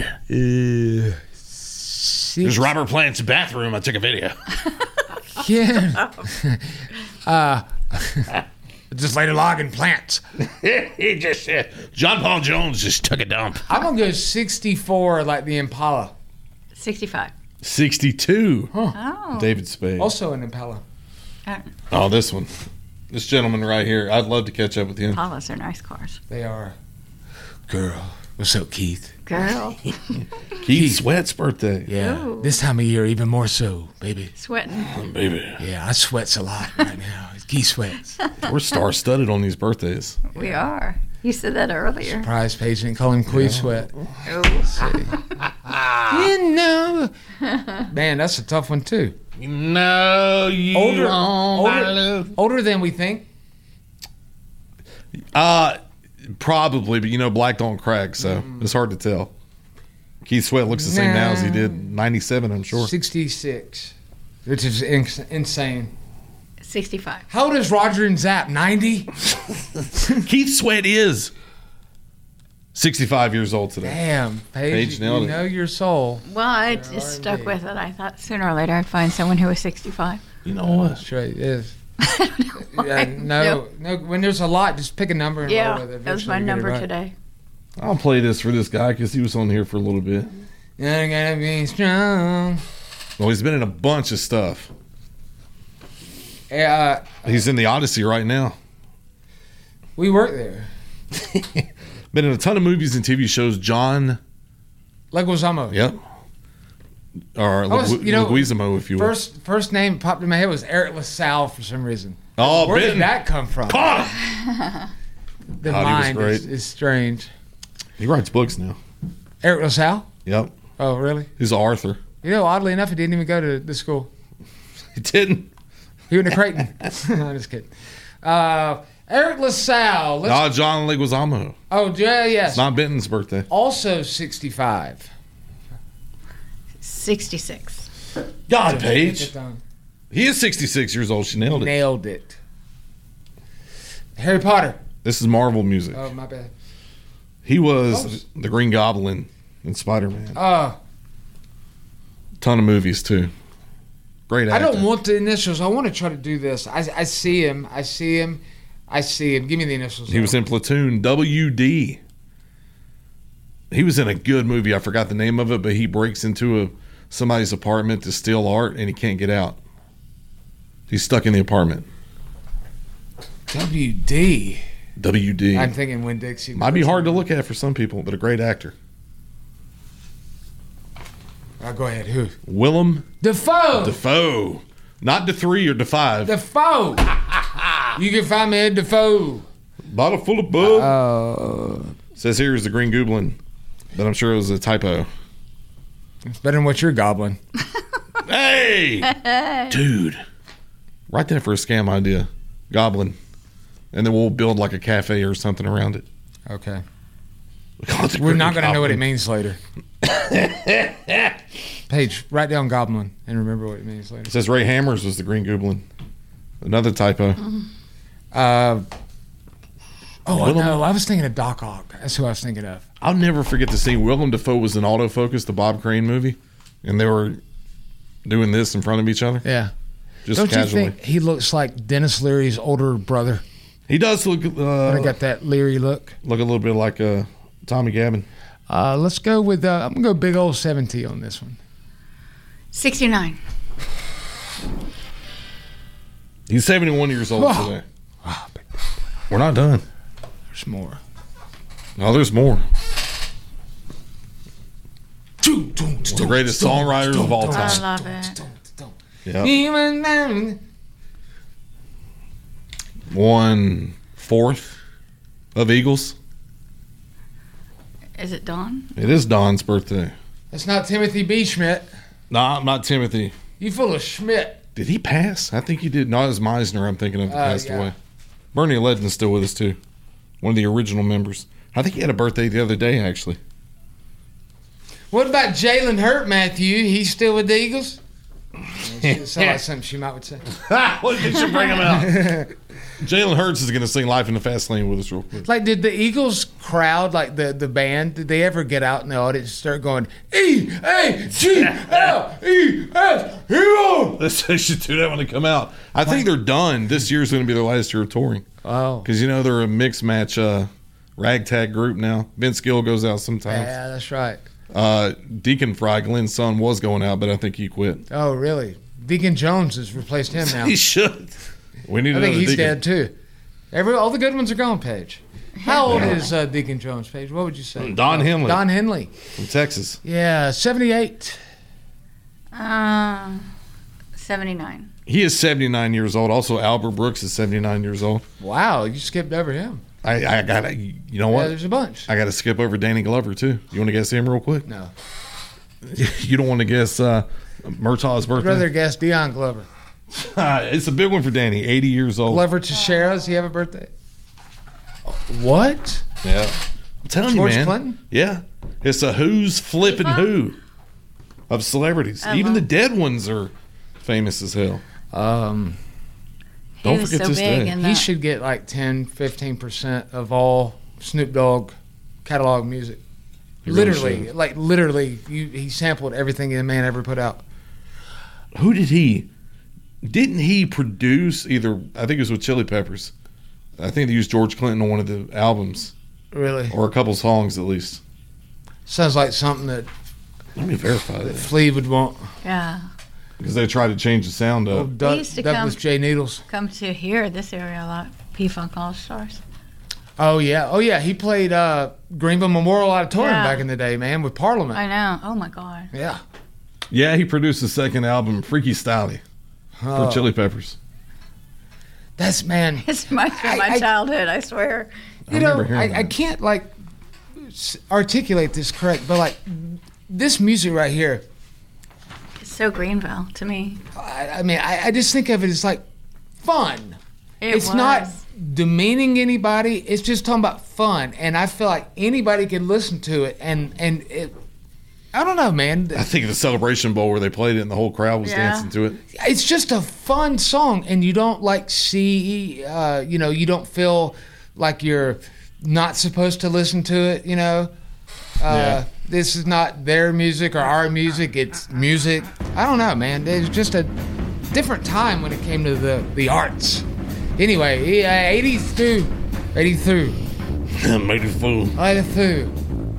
Speaker 10: There's Robert Plant's bathroom. I took a video.
Speaker 6: Yeah. uh, just later logging plants.
Speaker 10: he just uh, John Paul Jones just took a dump.
Speaker 6: I'm gonna go sixty-four like the Impala.
Speaker 5: sixty-five.
Speaker 7: sixty-two.
Speaker 5: Oh.
Speaker 7: David Spade.
Speaker 6: Also an Impala.
Speaker 5: Uh,
Speaker 7: Oh, this one. This gentleman right here. I'd love to catch up with him.
Speaker 5: Impalas are nice cars.
Speaker 6: They are. Girl. What's up, Keith?
Speaker 5: Girl.
Speaker 7: Keith Sweat's birthday.
Speaker 6: Yeah.
Speaker 5: Ooh.
Speaker 6: This time of year, even more so, baby.
Speaker 5: Sweating.
Speaker 7: Baby.
Speaker 6: Yeah, I sweats a lot right now. Keith sweats.
Speaker 7: We're star-studded on these birthdays.
Speaker 5: We are. You said that earlier.
Speaker 6: Prize page didn't call him Queef Sweat.
Speaker 5: Oh.
Speaker 6: You know. Man, that's a tough one, too.
Speaker 10: No, you
Speaker 6: Older,
Speaker 10: won't, my
Speaker 6: older,
Speaker 10: love.
Speaker 6: older than we think.
Speaker 7: Uh, probably, but you know, black don't crack, so it's hard to tell. Keith Sweat looks the same now as he did in ninety-seven, I'm sure.
Speaker 6: sixty-six, which is in- insane.
Speaker 5: sixty-five.
Speaker 6: How old is Roger and Zapp? ninety?
Speaker 7: Keith Sweat is sixty-five years old today.
Speaker 6: Damn, Paige,
Speaker 7: Paige nailed
Speaker 6: you
Speaker 7: it.
Speaker 6: know your soul.
Speaker 5: Well, I just stuck with it. I thought sooner or later I'd find someone who was sixty-five.
Speaker 7: You know what?
Speaker 6: That's right, it is. Yeah, no, no, when there's a lot, just pick a number and
Speaker 5: Yeah,
Speaker 6: roll with it.
Speaker 5: that was
Speaker 6: Eventually
Speaker 5: my
Speaker 6: you get it
Speaker 5: number
Speaker 6: right.
Speaker 5: today.
Speaker 7: I'll play this for this guy because he was on here for a little bit.
Speaker 6: I gotta be strong.
Speaker 7: Well, he's been in a bunch of stuff.
Speaker 6: Uh,
Speaker 7: He's in the Odyssey right now.
Speaker 6: we work there.
Speaker 7: Been in a ton of movies and T V shows. John,
Speaker 6: Leguizamo.
Speaker 7: yep. Or
Speaker 6: I was-
Speaker 7: Lu-
Speaker 6: you know,
Speaker 7: Leguizamo, if you will.
Speaker 6: First, first name popped in my head was Eric LaSalle for some reason.
Speaker 7: Oh,
Speaker 6: Where
Speaker 7: Benton.
Speaker 6: did that come from?
Speaker 7: Caught
Speaker 6: The
Speaker 7: God, he was
Speaker 6: mind
Speaker 7: great.
Speaker 6: is, is strange.
Speaker 7: He writes books now.
Speaker 6: Eric LaSalle?
Speaker 7: Yep.
Speaker 6: Oh, really?
Speaker 7: He's Arthur.
Speaker 6: You know, oddly enough, he didn't even go to the school.
Speaker 7: He didn't.
Speaker 6: He went to Creighton. I'm just kidding. Uh, Eric LaSalle. Let's,
Speaker 7: Ah, John Leguizamo.
Speaker 6: oh, yeah, yes.
Speaker 7: It's not Benton's birthday.
Speaker 6: Also sixty-five.
Speaker 5: sixty-six.
Speaker 7: God, Paige.
Speaker 6: Get it done.
Speaker 7: He is sixty-six years old. She nailed it.
Speaker 6: Nailed it. Harry Potter.
Speaker 7: This is Marvel music.
Speaker 6: Oh, my bad.
Speaker 7: He was the Green Goblin in Spider-Man.
Speaker 6: Uh,
Speaker 7: Ton of movies, too. Great
Speaker 6: I
Speaker 7: actor.
Speaker 6: don't want the initials. I want to try to do this. I, I see him. I see him. I see him. Give me the initials.
Speaker 7: He was in Platoon, W D. He was in a good movie. I forgot the name of it, but he breaks into a somebody's apartment to steal art, and he can't get out. He's stuck in the apartment.
Speaker 6: W D.
Speaker 7: W D.
Speaker 6: I'm thinking Winn-Dixie.
Speaker 7: Might be hard to look at for some people, but a great actor.
Speaker 6: Uh, go ahead. Who?
Speaker 7: Willem
Speaker 6: Defoe.
Speaker 7: Dafoe. Not to three or to five.
Speaker 6: Defoe. You can find me at Defoe.
Speaker 7: Bottle full of bug.
Speaker 6: Uh,
Speaker 7: Says here is the Green Goblin, but I'm sure it was a typo.
Speaker 6: it's better than what you're gobbling.
Speaker 7: Hey! Dude. Write that for a scam idea. Goblin. And then we'll build like a cafe or something around it.
Speaker 6: Okay.
Speaker 7: Call it the
Speaker 6: We're
Speaker 7: Green
Speaker 6: not going to know what it
Speaker 7: Goblin.
Speaker 6: means later. Paige, write down goblin and remember what it means later.
Speaker 7: It says Ray Hammers was the Green Goblin. Another typo.
Speaker 6: Uh, oh,
Speaker 7: Willem-
Speaker 6: no. I was thinking of Doc Ock. That's who I was thinking of.
Speaker 7: I'll never forget the scene. Willem Dafoe was in Autofocus, the Bob Crane movie, and they were doing this in front of each other.
Speaker 6: Yeah.
Speaker 7: Just
Speaker 6: Don't
Speaker 7: casually.
Speaker 6: you think he looks like Dennis Leary's older brother?
Speaker 7: He does look uh,
Speaker 6: I got that Leary look.
Speaker 7: look a little bit like uh, Tommy Gavin.
Speaker 6: Uh, let's go with, uh, I'm going to go big old seventy on this one.
Speaker 5: sixty-nine.
Speaker 7: He's seventy-one years old
Speaker 6: Whoa.
Speaker 7: today.
Speaker 6: Wow, big-
Speaker 7: We're not done.
Speaker 6: there's more.
Speaker 7: No, there's more. One of the greatest songwriters of all
Speaker 5: I
Speaker 7: time.
Speaker 5: love it.
Speaker 7: Yep. One fourth of Eagles.
Speaker 5: Is it Dawn?
Speaker 7: It is Don's birthday.
Speaker 6: That's not Timothy B. Schmidt.
Speaker 7: No, nah, not Timothy.
Speaker 6: You full of Schmidt.
Speaker 7: Did he pass? I think he did. Not as Meisner, I'm thinking of, that
Speaker 6: Uh,
Speaker 7: passed
Speaker 6: yeah.
Speaker 7: away. Bernie Ledden's still with us, too. One of the original members. I think he had a birthday the other day, actually.
Speaker 6: What about Jalen Hurt, Matthew? He's still with the Eagles? It sounds like something she might would say.
Speaker 7: What did you bring him out? Jalen Hurts is going to sing Life in the Fast Lane with us real quick.
Speaker 6: Like, did the Eagles crowd, like the, the band, did they ever get out in the audience and start going, E A G L E S, Eagles?
Speaker 7: They should do that when they come out. I think they're done. This year's going to be their last year of touring.
Speaker 6: Oh.
Speaker 7: Because, you know, they're a mixed match uh, ragtag group now. Vince Gill goes out sometimes.
Speaker 6: Yeah, that's right.
Speaker 7: Uh, Deacon Fry, Glenn's son, was going out, but I think he quit.
Speaker 6: Oh, really? Deacon Jones has replaced him now.
Speaker 7: He should. We need
Speaker 6: I think
Speaker 7: another
Speaker 6: he's
Speaker 7: Deacon.
Speaker 6: dead, too. Every All the good ones are gone, Paige. How old is uh, Deacon Jones, Paige? What would you say?
Speaker 7: Don Henley.
Speaker 6: Don Henley.
Speaker 7: From Texas.
Speaker 6: Yeah, seventy-eight.
Speaker 5: Uh, seventy-nine.
Speaker 7: He is seventy-nine years old. Also, Albert Brooks is seventy-nine years old.
Speaker 6: Wow, you skipped over him.
Speaker 7: I, I got to, you know what?
Speaker 6: Yeah, there's a bunch.
Speaker 7: I got to skip over Danny Glover, too. You want to guess him real quick?
Speaker 6: No.
Speaker 7: You don't want to guess uh, Murtaugh's
Speaker 6: I'd
Speaker 7: birthday?
Speaker 6: rather guess Deion Glover.
Speaker 7: Uh, it's a big one for Danny. eighty years old.
Speaker 6: Glover Teixeira, does he have a birthday? What?
Speaker 7: Yeah. I'm telling
Speaker 6: George
Speaker 7: you, man.
Speaker 6: Clinton?
Speaker 7: Yeah. It's a who's flipping who of celebrities.
Speaker 5: I
Speaker 7: Even
Speaker 5: love-
Speaker 7: the dead ones are famous as hell.
Speaker 6: Um,
Speaker 5: He
Speaker 7: Don't
Speaker 5: was
Speaker 7: forget
Speaker 5: so
Speaker 7: this
Speaker 5: big
Speaker 7: day.
Speaker 5: in
Speaker 6: he
Speaker 5: that.
Speaker 6: should get like ten, fifteen percent of all Snoop Dogg catalog music.
Speaker 7: He really
Speaker 6: Literally,
Speaker 7: should.
Speaker 6: like literally, you, he sampled everything the man ever put out.
Speaker 7: Who did he? Didn't he produce either? I think it was with Chili Peppers. I think they used George Clinton on one of the albums,
Speaker 6: Really,
Speaker 7: or a couple songs at least.
Speaker 6: sounds like something that,
Speaker 7: Let me verify
Speaker 6: that
Speaker 7: that
Speaker 6: Flea would want.
Speaker 5: Yeah.
Speaker 7: because they tried to change the sound
Speaker 6: Oh,
Speaker 7: up.
Speaker 6: Doug,
Speaker 5: used to
Speaker 6: Douglas
Speaker 5: come-
Speaker 6: J. Needles.
Speaker 5: Come to here, this area a lot. P-Funk All-Stars.
Speaker 6: Oh yeah, oh yeah. He played uh, Greenville Memorial Auditorium
Speaker 5: Yeah.
Speaker 6: back in the day, man, with Parliament.
Speaker 5: I know. Oh, my God.
Speaker 6: Yeah.
Speaker 7: Yeah, he produced the second album, Freaky Styley,
Speaker 6: Oh,
Speaker 7: for Chili Peppers.
Speaker 6: That's man.
Speaker 5: It's my,
Speaker 6: I-
Speaker 5: my
Speaker 6: I-
Speaker 5: childhood, I swear.
Speaker 6: You
Speaker 7: I
Speaker 6: know,
Speaker 7: remember hearing
Speaker 6: I, I
Speaker 7: that.
Speaker 6: can't like s- articulate this correct, but like this music right here.
Speaker 5: It's so Greenville to me.
Speaker 6: I, I mean, I, I just think of it as like fun.
Speaker 5: It
Speaker 6: it's
Speaker 5: was.
Speaker 6: not demeaning anybody. It's just talking about fun, and I feel like anybody can listen to it. And and it, I don't know, man.
Speaker 7: I think of the Celebration Bowl where they played it and the whole crowd was
Speaker 5: Yeah.
Speaker 7: dancing to it.
Speaker 6: It's just a fun song, and you don't like see, uh, you know, you don't feel like you're not supposed to listen to it. You know, uh,
Speaker 7: Yeah.
Speaker 6: this is not their music or our music. It's music. I don't know, man. It's just a different time when it came to the the arts. Anyway, yeah, eighty-two, eighty-two,
Speaker 7: Made it fool.
Speaker 6: eighty-two.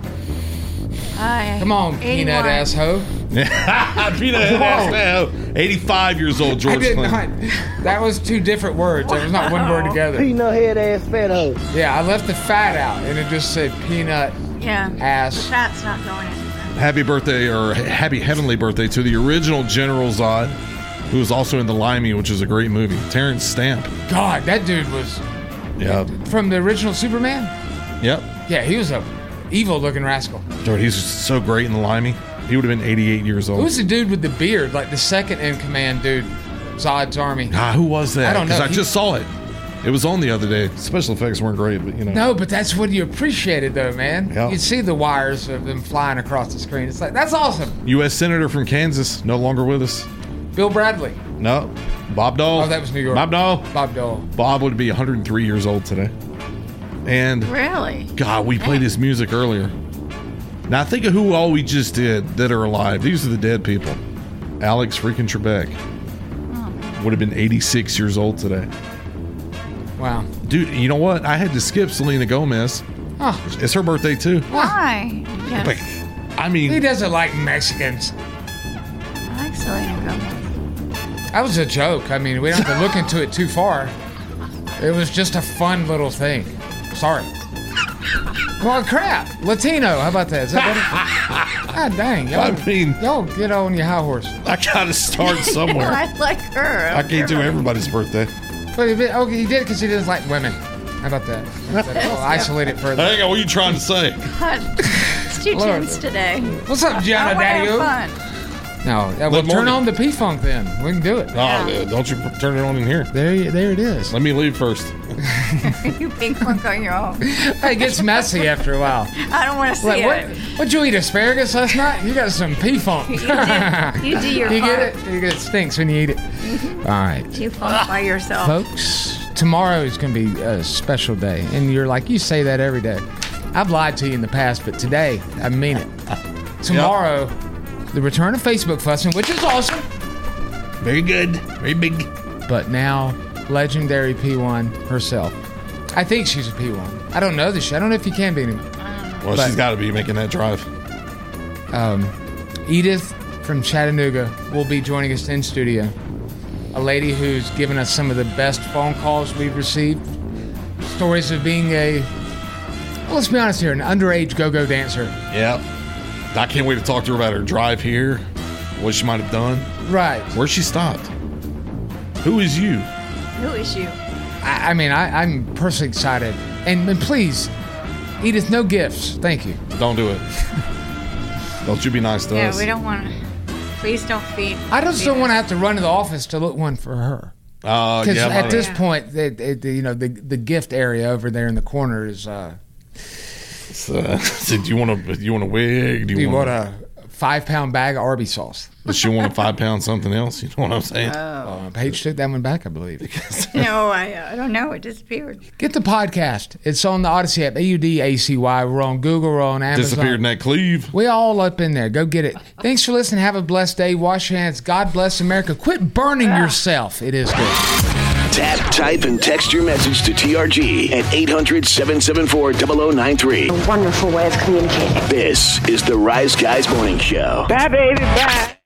Speaker 5: I,
Speaker 6: Come on, peanut
Speaker 5: eighty-one.
Speaker 6: asshole.
Speaker 7: Peanut head ass man. eighty-five years old,
Speaker 6: I
Speaker 7: George
Speaker 6: did
Speaker 7: Clinton.
Speaker 6: not. That was two different words. That was not one word together.
Speaker 2: Peanut head ass fat hoe.
Speaker 6: Yeah, I left the fat out, and it just said peanut
Speaker 5: Yeah.
Speaker 6: ass.
Speaker 5: That's not going anywhere.
Speaker 7: Happy birthday, or happy heavenly birthday, to the original General Zod, who was also in The Limey, which is a great movie. Terrence Stamp.
Speaker 6: God, that dude was
Speaker 7: Yeah.
Speaker 6: from the original Superman.
Speaker 7: Yep.
Speaker 6: Yeah, he was a evil-looking rascal.
Speaker 7: Dude, he's so great in The Limey. He would have been eighty-eight years old.
Speaker 6: Who's the dude with the beard, like the second in command dude, Zod's army?
Speaker 7: Ah, who was that?
Speaker 6: I don't know.
Speaker 7: Because I
Speaker 6: He-
Speaker 7: just saw it. It was on the other day. Special effects weren't great, but you know.
Speaker 6: No, but that's what you appreciated, though, man.
Speaker 7: Yeah.
Speaker 6: You see the wires of them flying across the screen. It's like that's awesome.
Speaker 7: U S Senator from Kansas, no longer with us.
Speaker 6: Bill Bradley,
Speaker 7: No. Bob Dole.
Speaker 6: Oh, that was New York.
Speaker 7: Bob Dole.
Speaker 6: Bob Dole.
Speaker 7: Bob would be one hundred three years old today. And
Speaker 5: Really?
Speaker 7: God, we played his music earlier. Now think of who all we just did that are alive. These are the dead people. Alex freaking Trebek would have been eighty-six years old today.
Speaker 6: Wow.
Speaker 7: Dude, you know what? I had to skip Selena Gomez.
Speaker 6: Oh,
Speaker 7: It's her birthday too.
Speaker 5: Why? Yeah.
Speaker 7: Like, I
Speaker 6: he
Speaker 7: mean,
Speaker 6: doesn't like Mexicans.
Speaker 5: I like Selena Gomez.
Speaker 6: That was a joke. I mean, we don't have to look into it too far. It was just a fun little thing. Sorry. Well, crap. Latino. How about that? Is that better? God dang. Y'all,
Speaker 7: I mean,
Speaker 6: y'all get on your high horse.
Speaker 7: I gotta start somewhere.
Speaker 5: I like her.
Speaker 7: I can't do everybody's birthday.
Speaker 6: But he, okay, he did because he doesn't like women. How about that? I'll isolate it further.
Speaker 7: Hang on, what are you trying to say?
Speaker 5: God, it's too
Speaker 6: Lord.
Speaker 5: tense today.
Speaker 6: What's up, Gianna
Speaker 5: I wanna
Speaker 6: Daddy?
Speaker 5: have fun.
Speaker 6: No, yeah, well,
Speaker 7: Let
Speaker 6: turn
Speaker 7: Morgan-
Speaker 6: on the P-Funk then. We can do it.
Speaker 7: Oh, yeah, don't you turn it on in here.
Speaker 6: There, you- there it is.
Speaker 7: Let me leave first.
Speaker 5: You big funk on your own.
Speaker 6: It gets messy after a while.
Speaker 5: I don't want to see
Speaker 6: Like, what,
Speaker 5: it.
Speaker 6: what'd you eat, asparagus last night? You got some P-Funk.
Speaker 5: You do, you do your
Speaker 6: You get
Speaker 5: part.
Speaker 6: it? You get it stinks when you eat it. All right.
Speaker 5: You funk by yourself.
Speaker 6: Folks, tomorrow is going to be a special day. And you're like, you say that every day. I've lied to you in the past, but today, I mean it. Tomorrow, the return of Facebook fussing, which is awesome.
Speaker 7: Very good. Very big.
Speaker 6: But now, legendary P one herself. I think she's a P one. I don't know this. I don't know if you can be anymore.
Speaker 7: Well,
Speaker 6: But-
Speaker 7: she's got to be making that drive.
Speaker 6: Um, Edith from Chattanooga will be joining us in studio. A lady who's given us some of the best phone calls we've received. Stories of being a, well, let's be honest here, an underage go-go dancer.
Speaker 7: Yep. I can't wait to talk to her about her drive here, what she might have done,
Speaker 6: Right.
Speaker 7: where she stopped. Who is you?
Speaker 5: Who is you?
Speaker 6: I, I mean, I, I'm personally excited. And, and please, Edith, no gifts. Thank you.
Speaker 7: Don't do it. Don't you be nice to
Speaker 5: Yeah,
Speaker 7: us.
Speaker 5: we don't want to. Please don't feed.
Speaker 6: I just
Speaker 5: feed
Speaker 6: don't
Speaker 5: us.
Speaker 6: want to have to run to the office to look one for her.
Speaker 7: Uh,
Speaker 6: Because
Speaker 7: yeah,
Speaker 6: at
Speaker 7: my-
Speaker 6: this point, the, the, the, you know, the the gift area over there in the corner is. Uh,
Speaker 7: uh, so do you want a, do you want a wig?
Speaker 6: do you want a five pound bag of Arby's sauce?
Speaker 7: Does she want a five pound something else? You know what I'm saying?
Speaker 6: Uh, Paige took that one back, I believe.
Speaker 5: No, I, uh, I don't know. It disappeared.
Speaker 6: Get the podcast. It's on the Odyssey app. A U D A C Y. We're on Google. We're on Amazon.
Speaker 7: Disappeared in that cleave.
Speaker 6: We all up in there. Go get it. Thanks for listening. Have a blessed day. Wash your hands. God bless America. Quit burning yourself. It is good.
Speaker 1: Tap, type, and text your message to T R G at eight hundred, seven seven four, zero zero nine three.
Speaker 11: A wonderful way of communicating.
Speaker 1: This is the Rise Guys Morning Show.
Speaker 8: Bye, baby, bye.